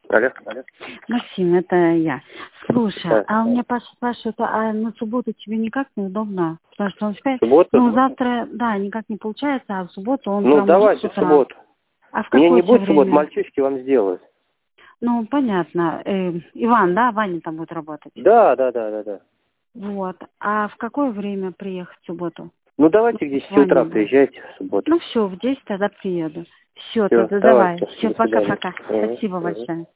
Алло. Максим, это я. Слушай, Да. а у меня Паша спрашивает, а на субботу тебе никак неудобно? Потому что он считает, Субботу? ну завтра, да, никак не получается, а в субботу он Ну, прям давайте может с в утра. субботу. А в Меня какое не тебе будет в субботу, время? мальчишки вам сделают. Ну, понятно. Иван, да, Ваня там будет работать? Да. Вот. А в какое время приехать в субботу? Ну, давайте к 10 Ваня утра будет. приезжайте в субботу. Ну все, в 10 тогда приеду. Все, Все, тогда давай. давайте. Все, До свидания. пока-пока. Спасибо большое.